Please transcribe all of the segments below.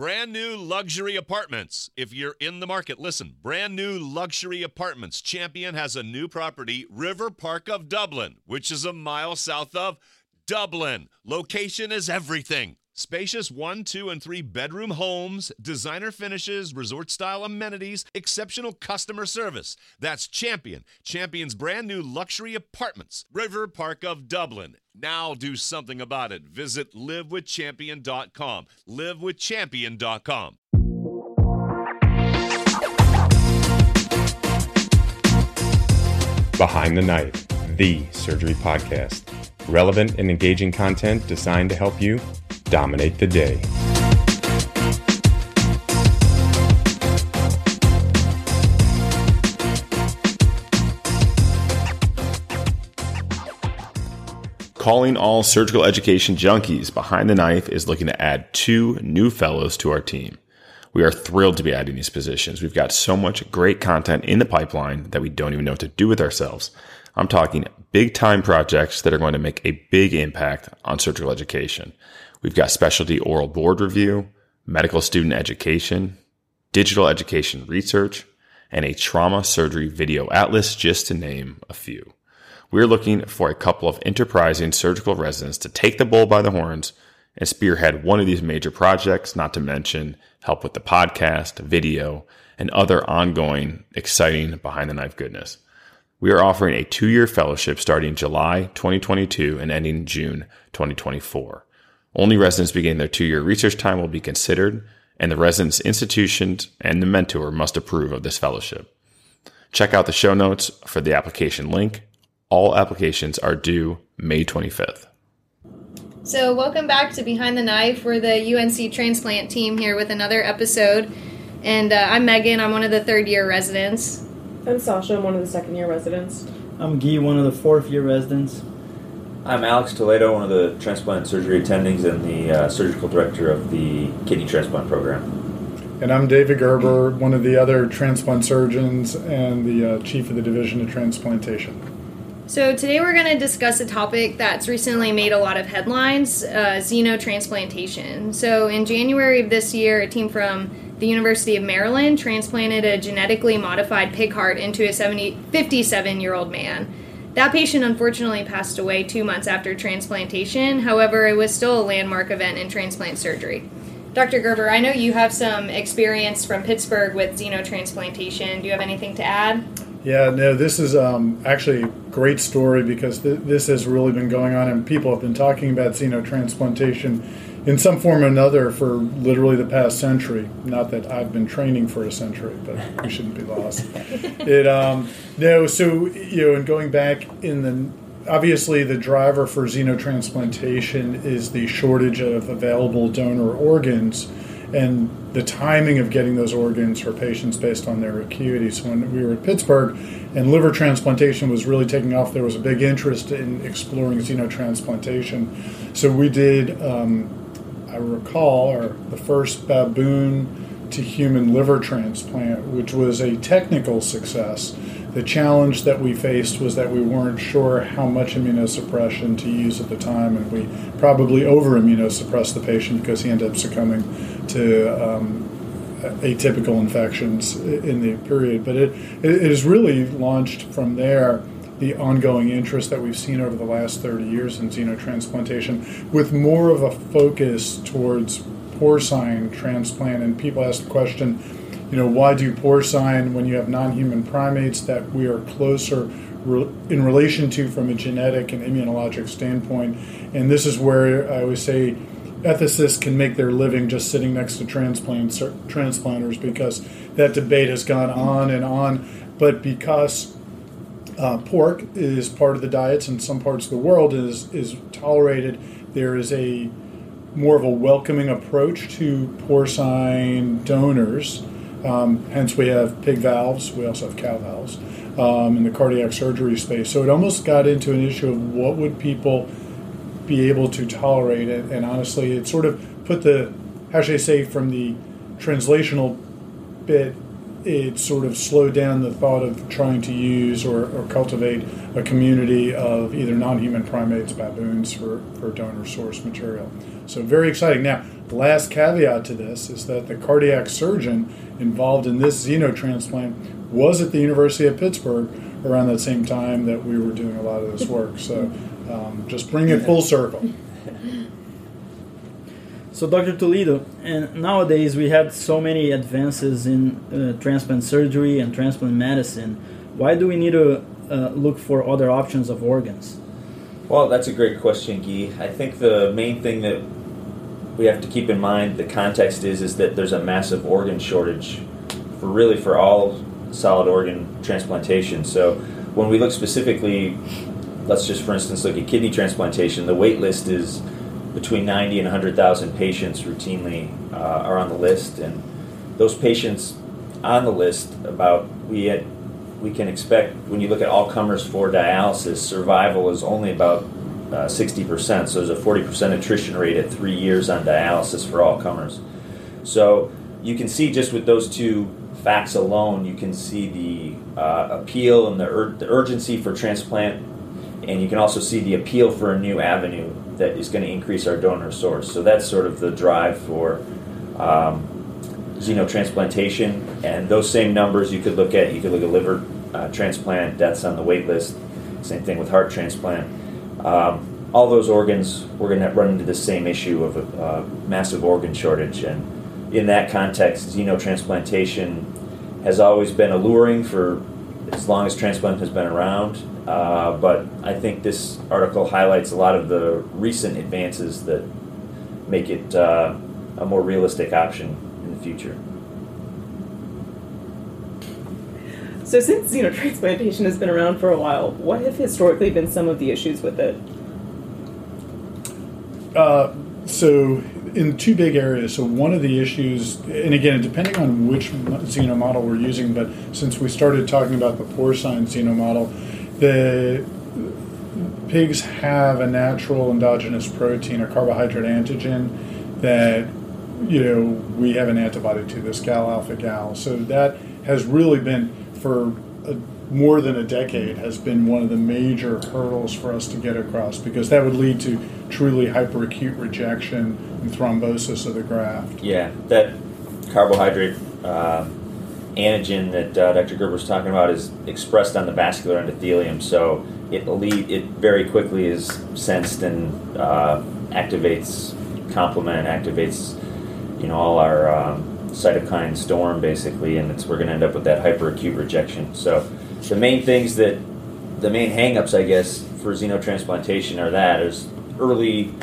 Brand new luxury apartments. If you're in the market, listen. Brand new luxury apartments. Champion has a new property, River Park of Dublin, which is a mile south of Dublin. Location is everything. Spacious 1, 2, and 3 bedroom homes, designer finishes, resort-style amenities, exceptional customer service. That's Champion. Champion's brand new luxury apartments, River Park of Dublin. Now do something about it. Visit livewithchampion.com. Livewithchampion.com. Behind the Knife, the surgery podcast. Relevant and engaging content designed to help you dominate the day. Calling all surgical education junkies, Behind the Knife is looking to add 2 new fellows to our team. We are thrilled to be adding these positions. We've got so much great content in the pipeline that we don't even know what to do with ourselves. I'm talking big time projects that are going to make a big impact on surgical education. We've got specialty oral board review, medical student education, digital education research, and a trauma surgery video atlas, just to name a few. We're looking for a couple of enterprising surgical residents to take the bull by the horns and spearhead one of these major projects, not to mention help with the podcast, video, and other ongoing, exciting Behind the Knife goodness. We are offering a 2-year fellowship starting July 2022 and ending June 2024. Only residents beginning their 2-year research time will be considered, and the resident's institutions and the mentor must approve of this fellowship. Check out the show notes for the application link. All applications are due May 25th. So welcome back to Behind the Knife. We're the UNC transplant team here with another episode. And I'm Megan. I'm one of the 3rd-year residents. I'm Sasha. I'm one of the 2nd-year residents. I'm Guy, one of the 4th-year residents. I'm Alex Toledo, one of the transplant surgery attendings and the surgical director of the kidney transplant program. And I'm David Gerber, one of the other transplant surgeons and the chief of the Division of Transplantation. So today we're going to discuss a topic that's recently made a lot of headlines, xenotransplantation. So in January of this year, a team from the University of Maryland transplanted a genetically modified pig heart into a 57-year-old man. That patient unfortunately passed away 2 months after transplantation. However, it was still a landmark event in transplant surgery. Dr. Gerber, I know you have some experience from Pittsburgh with xenotransplantation. Do you have anything to add? Yeah, no, this is actually a great story because this has really been going on, and people have been talking about xenotransplantation in some form or another for literally the past century. Not that I've been training for a century, but we shouldn't be lost. And going back obviously the driver for xenotransplantation is the shortage of available donor organs and the timing of getting those organs for patients based on their acuity. So when we were at Pittsburgh and liver transplantation was really taking off, there was a big interest in exploring xenotransplantation. So we did, I recall, the first baboon to human liver transplant, which was a technical success. The challenge that we faced was that we weren't sure how much immunosuppression to use at the time, and we probably over-immunosuppressed the patient because he ended up succumbing to atypical infections in the period. But it has really launched from there the ongoing interest that we've seen over the last 30 years in xenotransplantation, with more of a focus towards porcine transplant. And people ask the question, why do porcine when you have non-human primates that we are closer in relation to from a genetic and immunologic standpoint? And this is where I always say ethicists can make their living just sitting next to transplanters, because that debate has gone on and on. But because pork is part of the diets in some parts of the world is tolerated, there is a more of a welcoming approach to porcine donors. Hence we have pig valves, we also have cow valves in the cardiac surgery space. So it almost got into an issue of what would people be able to tolerate it. And honestly, it sort of put from the translational bit, it sort of slowed down the thought of trying to use or cultivate a community of either non-human primates, baboons, for donor source material. So very exciting. Now, The last caveat to this is that the cardiac surgeon involved in this xenotransplant was at the University of Pittsburgh around that same time that we were doing a lot of this work. So just bring it full circle. So, Dr. Toledo, and nowadays we have so many advances in transplant surgery and transplant medicine. Why do we need to look for other options of organs? Well, that's a great question, Guy. I think the main thing that we have to keep in mind, the context is that there's a massive organ shortage for all solid organ transplantation. So when we look specifically, let's just for instance look at kidney transplantation, the wait list is between 90 and 100,000 patients routinely are on the list, and those patients on the list, we can expect, when you look at all comers for dialysis, survival is only about 60%, so there's a 40% attrition rate at 3 years on dialysis for all comers. So you can see just with those two facts alone, you can see the appeal and the urgency for transplant, and you can also see the appeal for a new avenue that is going to increase our donor source. So that's sort of the drive for xenotransplantation. And those same numbers you could look at liver transplant, deaths on the wait list, same thing with heart transplant. All those organs, we're going to run into the same issue of a massive organ shortage. And in that context, xenotransplantation has always been alluring for as long as transplant has been around. But I think this article highlights a lot of the recent advances that make it a more realistic option in the future. So since xenotransplantation has been around for a while, what have historically been some of the issues with it? So in two big areas. So one of the issues, and again, depending on which xeno model we're using, but since we started talking about the porcine xeno model, the pigs have a natural endogenous protein, a carbohydrate antigen, that we have an antibody to, this gal-alpha-gal. So that has really been, for more than a decade, has been one of the major hurdles for us to get across, because that would lead to truly hyperacute rejection and thrombosis of the graft. Yeah, that carbohydrate antigen that Dr. Gerber was talking about is expressed on the vascular endothelium, so it very quickly is sensed and activates complement, activates all our cytokine storm basically, and we're going to end up with that hyperacute rejection. So the main hang-ups, I guess, for xenotransplantation are there's early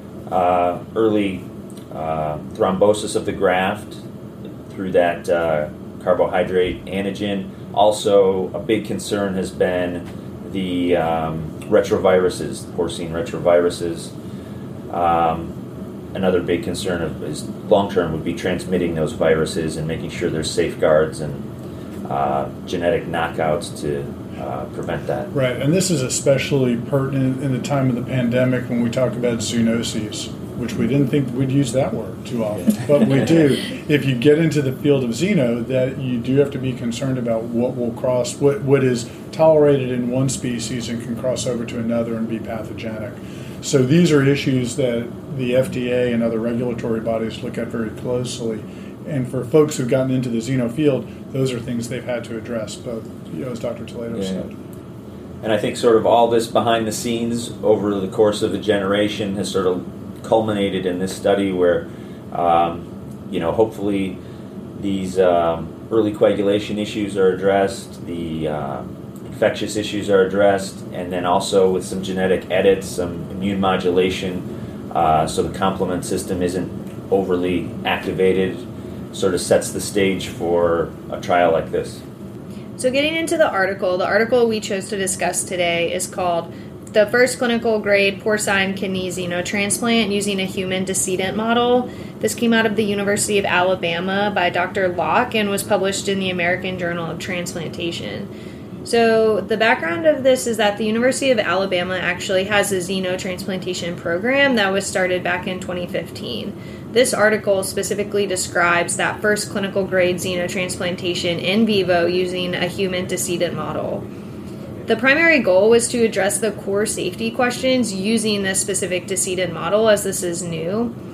thrombosis of the graft through that carbohydrate antigen. Also, a big concern has been the retroviruses, porcine retroviruses. Another big concern is long-term would be transmitting those viruses and making sure there's safeguards and genetic knockouts to prevent that. Right, and this is especially pertinent in the time of the pandemic when we talk about zoonoses, which we didn't think we'd use that word too often, but we do. If you get into the field of xeno, that you do have to be concerned about what is tolerated in one species and can cross over to another and be pathogenic. So these are issues that the FDA and other regulatory bodies look at very closely. And for folks who've gotten into the xeno field, those are things they've had to address, both, as Dr. Toledo said. And I think sort of all this behind the scenes over the course of a generation has sort of culminated in this study where, hopefully these early coagulation issues are addressed, the infectious issues are addressed, and then also with some genetic edits, some immune modulation, so the complement system isn't overly activated, sort of sets the stage for a trial like this. So getting into the article we chose to discuss today is called "The First Clinical Grade Porcine Kidney Xenotransplant Using a Human Decedent Model." This came out of the University of Alabama by Dr. Locke and was published in the American Journal of Transplantation. So the background of this is that the University of Alabama actually has a xenotransplantation program that was started back in 2015. This article specifically describes that first clinical grade xenotransplantation in vivo using a human decedent model. The primary goal was to address the core safety questions using this specific decedent model, as this is new.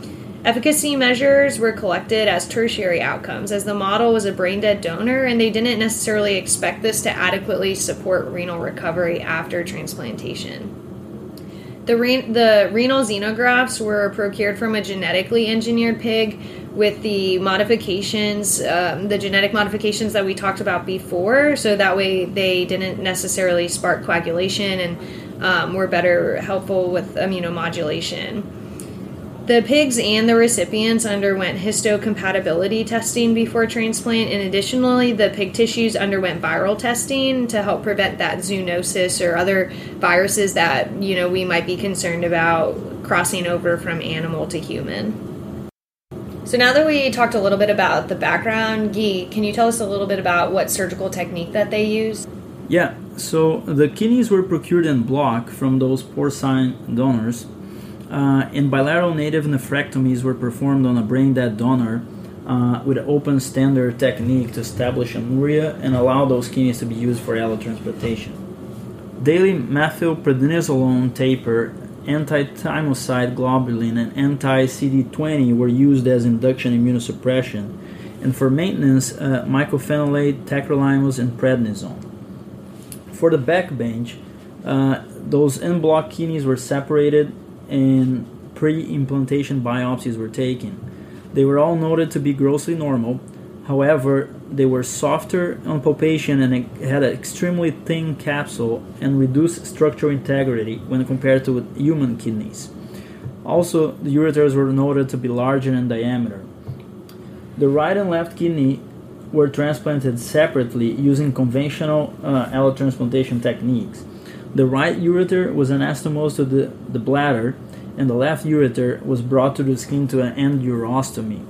Efficacy measures were collected as tertiary outcomes, as the model was a brain-dead donor, and they didn't necessarily expect this to adequately support renal recovery after transplantation. The renal xenografts were procured from a genetically engineered pig with the modifications, the genetic modifications that we talked about before, so that way they didn't necessarily spark coagulation and were better helpful with immunomodulation. The pigs and the recipients underwent histocompatibility testing before transplant, and additionally, the pig tissues underwent viral testing to help prevent that zoonosis or other viruses that, we might be concerned about crossing over from animal to human. So now that we talked a little bit about the background, Guy, can you tell us a little bit about what surgical technique that they used? Yeah, so the kidneys were procured in block from those porcine donors, and bilateral native nephrectomies were performed on a brain-dead donor with an open standard technique to establish anuria and allow those kidneys to be used for allotransplantation. Daily methylprednisolone taper, anti-thymocyte globulin, and anti-CD20 were used as induction immunosuppression, and for maintenance, mycophenolate, tacrolimus, and prednisone. For the backbench, those in-block kidneys were separated and pre-implantation biopsies were taken. They were all noted to be grossly normal. However, they were softer on palpation and had an extremely thin capsule and reduced structural integrity when compared to human kidneys. Also, the ureters were noted to be larger in diameter. The right and left kidney were transplanted separately using conventional allotransplantation techniques. The right ureter was anastomosed to the bladder, and the left ureter was brought to the skin to an endurostomy.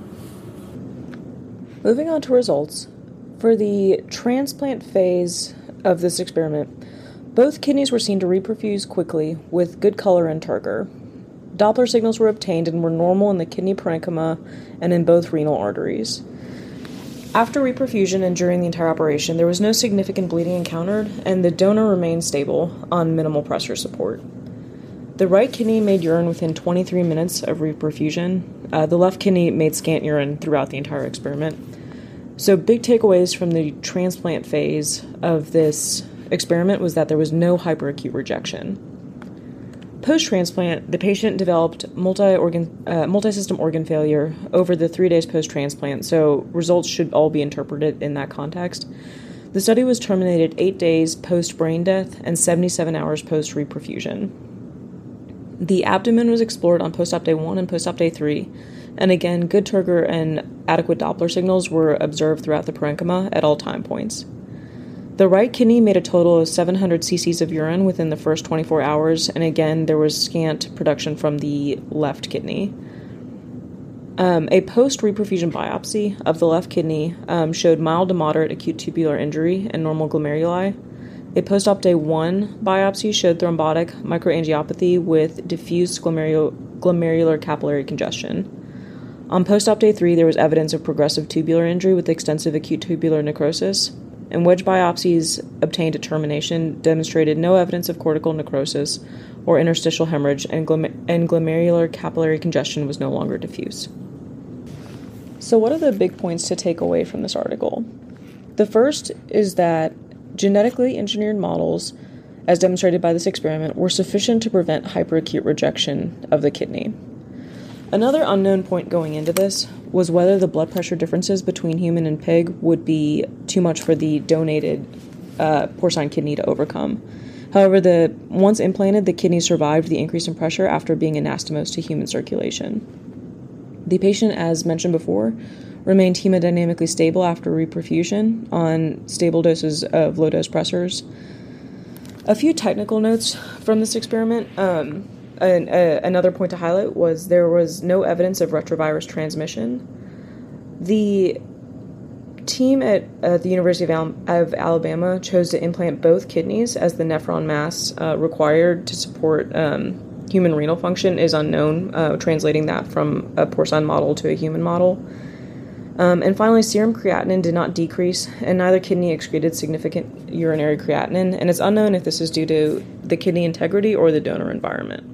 Moving on to results. For the transplant phase of this experiment, both kidneys were seen to reperfuse quickly with good color and turgor. Doppler signals were obtained and were normal in the kidney parenchyma and in both renal arteries. After reperfusion and during the entire operation, there was no significant bleeding encountered, and the donor remained stable on minimal pressure support. The right kidney made urine within 23 minutes of reperfusion. The left kidney made scant urine throughout the entire experiment. So big takeaways from the transplant phase of this experiment was that there was no hyperacute rejection. Post-transplant, the patient developed multi-system organ failure over the 3 days post-transplant, so results should all be interpreted in that context. The study was terminated 8 days post-brain death and 77 hours post-reperfusion. The abdomen was explored on post-op day 1 and post-op day 3, and again, good turgor and adequate Doppler signals were observed throughout the parenchyma at all time points. The right kidney made a total of 700 cc's of urine within the first 24 hours, and again, there was scant production from the left kidney. A post-reperfusion biopsy of the left kidney showed mild to moderate acute tubular injury and normal glomeruli. A post-op day 1 biopsy showed thrombotic microangiopathy with diffuse glomerular capillary congestion. On post-op day 3, there was evidence of progressive tubular injury with extensive acute tubular necrosis, and wedge biopsies obtained at termination demonstrated no evidence of cortical necrosis or interstitial hemorrhage, and glomerular capillary congestion was no longer diffuse. So what are the big points to take away from this article? The first is that genetically engineered models, as demonstrated by this experiment, were sufficient to prevent hyperacute rejection of the kidney. Another unknown point going into this was whether the blood pressure differences between human and pig would be too much for the donated porcine kidney to overcome. However, once implanted, the kidney survived the increase in pressure after being anastomosed to human circulation. The patient, as mentioned before, remained hemodynamically stable after reperfusion on stable doses of low-dose pressors. A few technical notes from this experiment. Another point to highlight was there was no evidence of retrovirus transmission. The team at the University of Alabama chose to implant both kidneys, as the nephron mass required to support human renal function is unknown, translating that from a porcine model to a human model. And finally, serum creatinine did not decrease, and neither kidney excreted significant urinary creatinine, and it's unknown if this is due to the kidney integrity or the donor environment.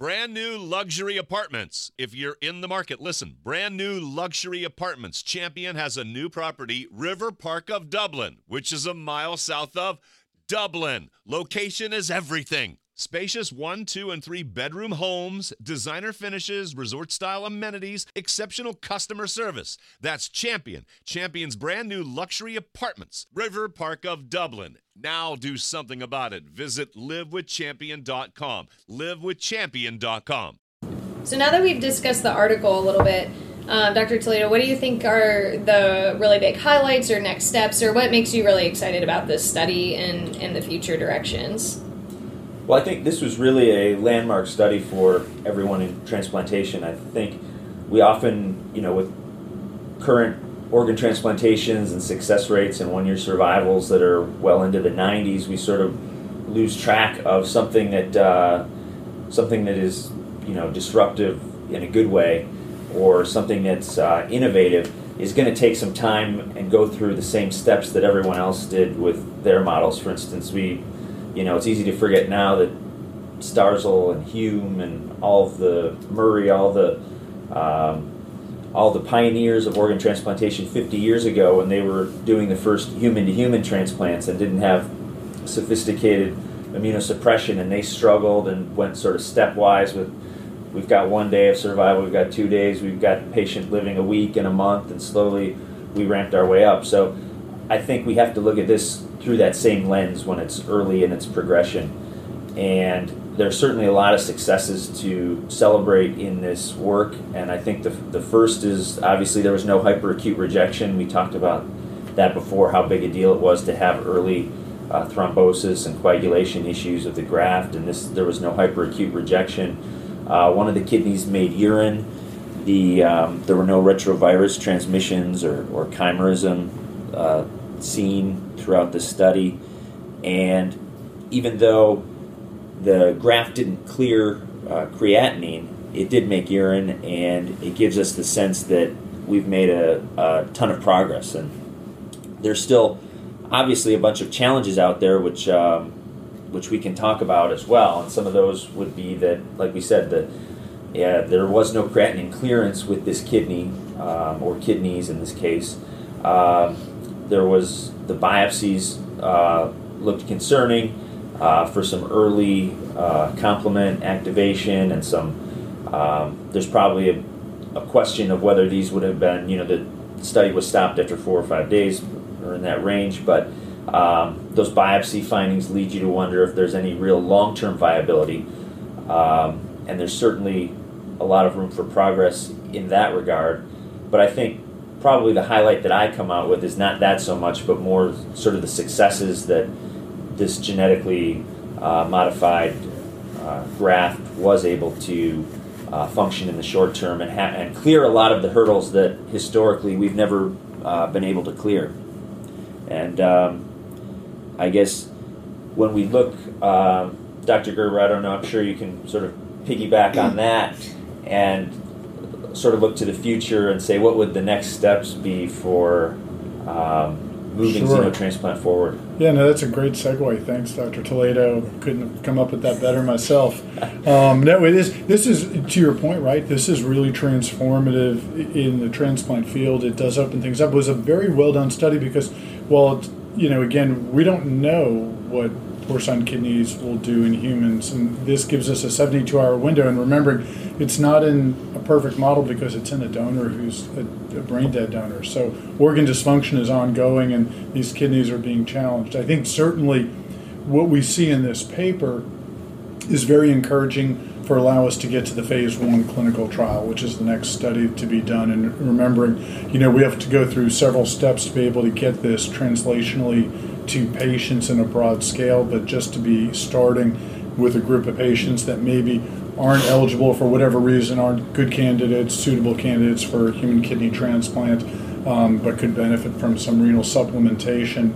Brand new luxury apartments. If you're in the market, listen. Brand new luxury apartments. Champion has a new property, River Park of Dublin, which is a mile south of Dublin. Location is everything. Spacious 1, 2, and 3 bedroom homes, designer finishes, resort-style amenities, exceptional customer service. That's Champion. Champion's brand new luxury apartments, River Park of Dublin. Now do something about it. Visit livewithchampion.com. Livewithchampion.com. So now that we've discussed the article a little bit, Dr. Toledo, what do you think are the really big highlights or next steps, or what makes you really excited about this study and the future directions? Well, I think this was really a landmark study for everyone in transplantation. I think we often, with current organ transplantations and success rates and one-year survivals that are well into the 90s, we sort of lose track of something that is, disruptive in a good way, or something that's innovative is going to take some time and go through the same steps that everyone else did with their models. For instance, it's easy to forget now that Starzl and Hume and all of the Murray, all the pioneers of organ transplantation 50 years ago, when they were doing the first human-to-human transplants and didn't have sophisticated immunosuppression, and they struggled and went sort of stepwise with, we've got 1 day of survival, we've got 2 days, we've got a patient living a week and a month, and slowly we ramped our way up. So I think we have to look at this through that same lens when it's early in its progression. And there's certainly a lot of successes to celebrate in this work, and I think the first is, obviously, there was no hyperacute rejection. We talked about that before, how big a deal it was to have early thrombosis and coagulation issues of the graft, and there was no hyperacute rejection. One of the kidneys made urine. There were no retrovirus transmissions or chimerism seen throughout the study, and even though the graft didn't clear creatinine, it did make urine, and it gives us the sense that we've made a ton of progress. And there's still obviously a bunch of challenges out there which we can talk about as well, and some of those would be that, like we said, there was no creatinine clearance with this kidney, or kidneys in this case. There was the biopsies looked concerning for some early complement activation, and there's probably a question of whether these would have been, the study was stopped after 4 or 5 days or in that range, but those biopsy findings lead you to wonder if there's any real long-term viability, and there's certainly a lot of room for progress in that regard. But I think probably the highlight that I come out with is not that so much, but more sort of the successes that this genetically modified graft was able to function in the short term and clear a lot of the hurdles that historically we've never been able to clear. And I guess when we look, Dr. Gerber, I don't know, I'm sure you can sort of piggyback on that and sort of look to the future and say, what would the next steps be for moving xenotransplant forward? Yeah, no, that's a great segue. Thanks, Dr. Toledo. Couldn't have come up with that better myself. No, it is. This is, to your point, right? This is really transformative in the transplant field. It does open things up. It was a very well done study because, again, we don't know what porcine kidneys will do in humans, and this gives us a 72-hour window. And remembering, it's not in a perfect model because it's in a donor who's a brain-dead donor. So organ dysfunction is ongoing, and these kidneys are being challenged. I think certainly what we see in this paper is very encouraging for allowing us to get to the phase 1 clinical trial, which is the next study to be done. And remembering, we have to go through several steps to be able to get this translationally to patients in a broad scale, but just to be starting with a group of patients that maybe aren't eligible for whatever reason, aren't good candidates, suitable candidates for human kidney transplant, but could benefit from some renal supplementation.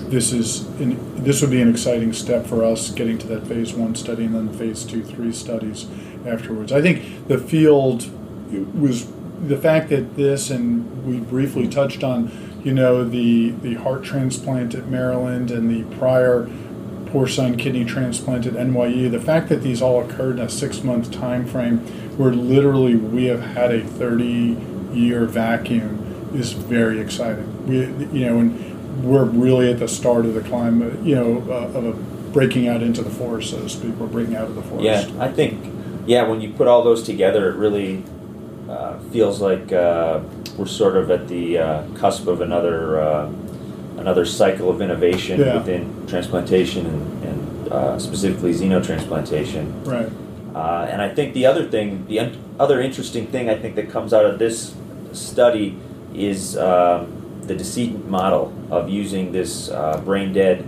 This would be an exciting step for us, getting to that phase 1 study and then the phase 2-3 studies afterwards. I think the field was the fact that this, and we briefly touched on, the heart transplant at Maryland and the prior porcine kidney transplant at NYU. The fact that these all occurred in a 6-month time frame, where literally we have had a 30-year vacuum, is very exciting. And we're really at the start of the climb, of a breaking out into the forest, so to speak. We're breaking out of the forest. Yeah, I think, when you put all those together, it really feels like we're sort of at the cusp of another cycle of innovation within transplantation and specifically xenotransplantation. Right. And I think the other interesting thing I think that comes out of this study is the decedent model of using this brain dead.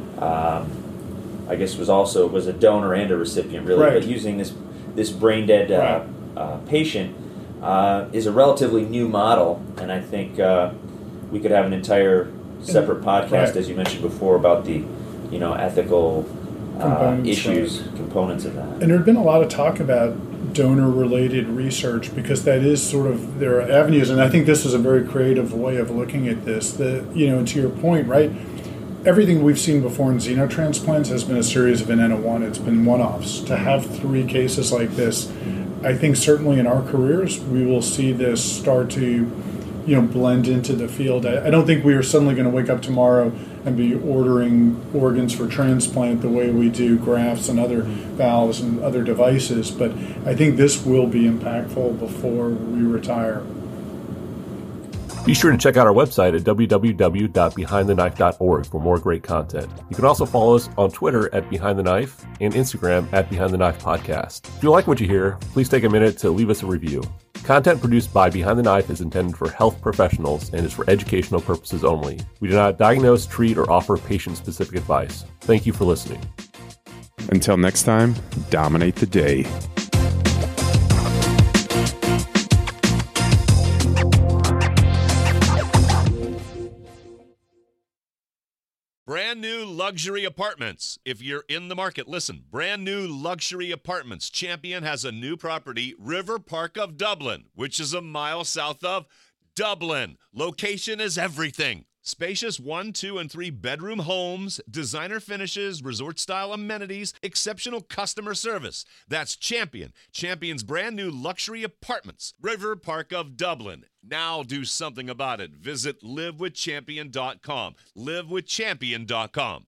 I guess was a donor and a recipient, really, right. But using this brain dead patient is a relatively new model, and I think we could have an entire separate podcast, right. as you mentioned before, about the ethical components of that. And there had been a lot of talk about donor-related research, because that is sort of, there are avenues, and I think this is a very creative way of looking at this. To your point, right? Everything we've seen before in xenotransplants has been a series of an N of 1. It's been one-offs. To have 3 cases like this, I think certainly in our careers we will see this start to, blend into the field. I don't think we are suddenly going to wake up tomorrow and be ordering organs for transplant the way we do grafts and other valves and other devices, but I think this will be impactful before we retire. Be sure to check out our website at www.behindtheknife.org for more great content. You can also follow us on Twitter at Behind the Knife and Instagram at Behind the Knife Podcast. If you like what you hear, please take a minute to leave us a review. Content produced by Behind the Knife is intended for health professionals and is for educational purposes only. We do not diagnose, treat, or offer patient-specific advice. Thank you for listening. Until next time, dominate the day. Brand new luxury apartments. If you're in the market, listen. Brand new luxury apartments. Champion has a new property, River Park of Dublin, which is a mile south of Dublin. Location is everything. Spacious 1, 2, and 3 bedroom homes, designer finishes, resort-style amenities, exceptional customer service. That's Champion. Champion's brand new luxury apartments, River Park of Dublin. Now do something about it. Visit livewithchampion.com. livewithchampion.com.